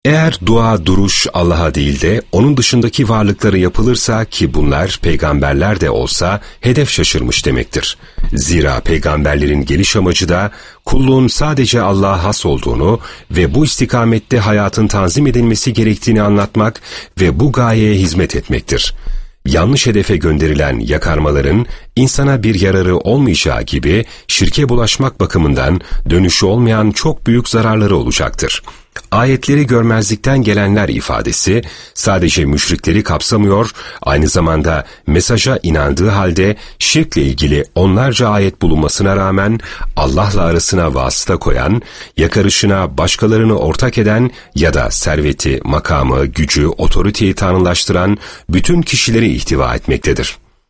Eğer dua, duruş Allah'a değil de onun dışındaki varlıkları yapılırsa ki bunlar peygamberler de olsa hedef şaşırmış demektir. Zira peygamberlerin geliş amacı da kulluğun sadece Allah'a has olduğunu ve bu istikamette hayatın tanzim edilmesi gerektiğini anlatmak ve bu gayeye hizmet etmektir. Yanlış hedefe gönderilen yakarmaların insana bir yararı olmayacağı gibi şirke bulaşmak bakımından dönüşü olmayan çok büyük zararları olacaktır. Ayetleri görmezlikten gelenler ifadesi sadece müşrikleri kapsamıyor, aynı zamanda mesaja inandığı halde şirkle ilgili onlarca ayet bulunmasına rağmen Allah'la arasına vasıta koyan, yakarışına başkalarını ortak eden ya da serveti, makamı, gücü, otoriteyi tanrılaştıran bütün kişileri ihtiva etmektedir.